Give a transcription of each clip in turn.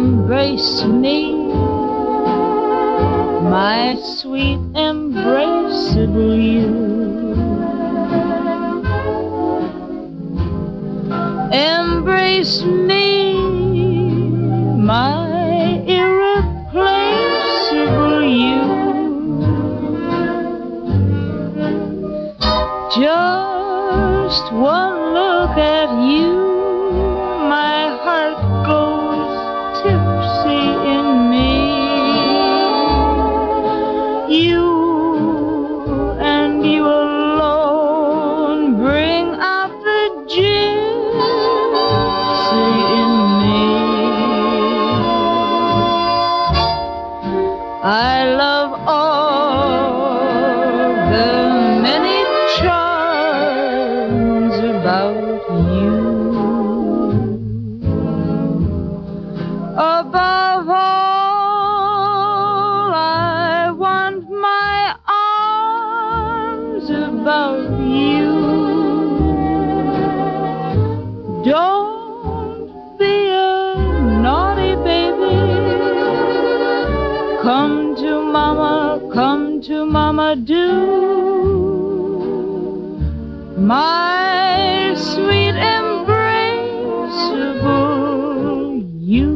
embrace me, my sweet embraceable you. Embrace me, my irreplaceable you. Just one look at you, my heart goes tipsy in me. You and you alone bring out the gypsy in me. I love all the many charms about you. Above all, I want my arms about you. Don't be a naughty baby. Come to mama, do. My sweet embraceable you.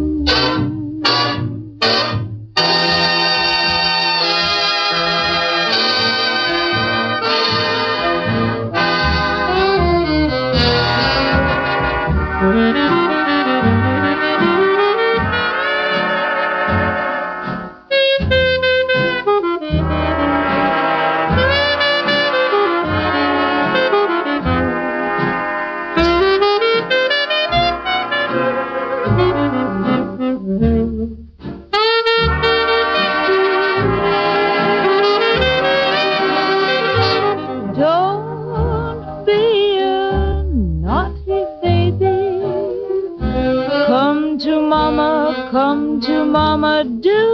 Don't be a naughty baby. Come to mama, do.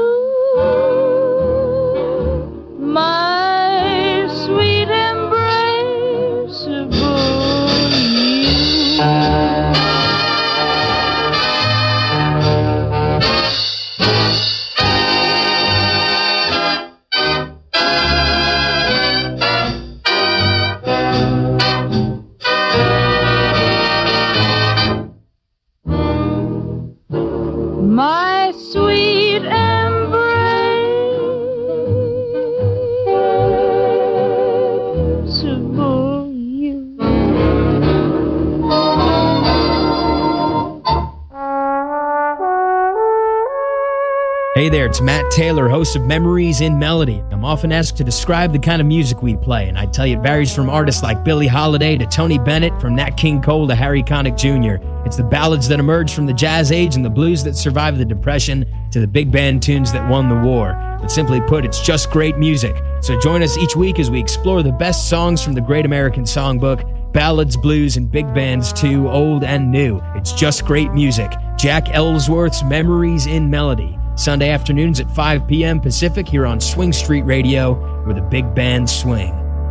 My sweet embraceable you. My sweet embraceable you. Hey there, it's Matt Taylor, host of Memories in Melody. I'm often asked to describe the kind of music we play, and I tell you it varies from artists like Billie Holiday to Tony Bennett, from Nat King Cole to Harry Connick Jr. It's the ballads that emerged from the jazz age and the blues that survived the Depression to the big band tunes that won the war. But simply put, it's just great music. So join us each week as we explore the best songs from the Great American Songbook, ballads, blues, and big bands too, old and new. It's just great music. Jack Ellsworth's Memories in Melody. Sunday afternoons at 5 p.m. Pacific here on Swing Street Radio, where the big bands swing.